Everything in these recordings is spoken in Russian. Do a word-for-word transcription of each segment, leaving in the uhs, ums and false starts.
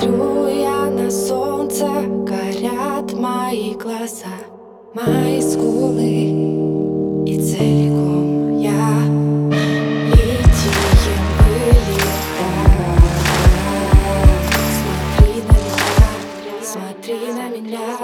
Смотрю я на солнце, горят мои глаза, мои скулы, и целиком я литием вылета. Смотри на меня, смотри на меня.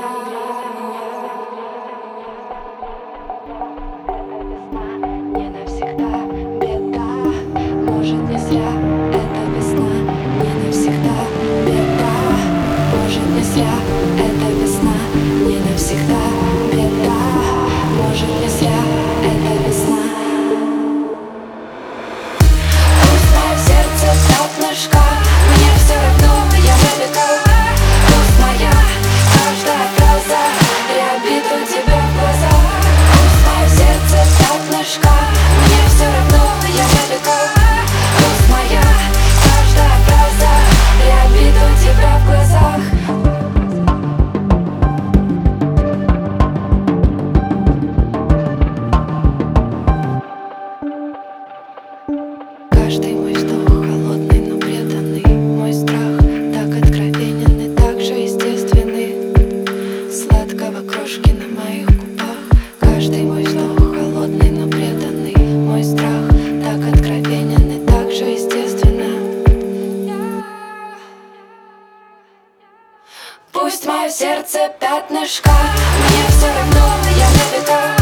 Не навсегда беда, может не зря эта весна. Не навсегда беда, может не зря эта весна. Не навсегда беда, может не зря эта весна. Пусть мое сердце пятнышко, мне все равно, я на века. Пусть моя каждая фраза рябит у тебя в глазах. Пусть мое сердце пятнышко, мне все равно, я на века. Пусть моя каждая фраза рябит у тебя в глазах. Каждый мой вздох холодный, но преданный. Мой страх так откровенен и так же естественный. Сладкого крошки на моих губах. Каждый мой вздох холодный, но преданный. Мой страх так откровенен и так же естественно. Пусть мое сердце пятнышко, мне все равно, я на века.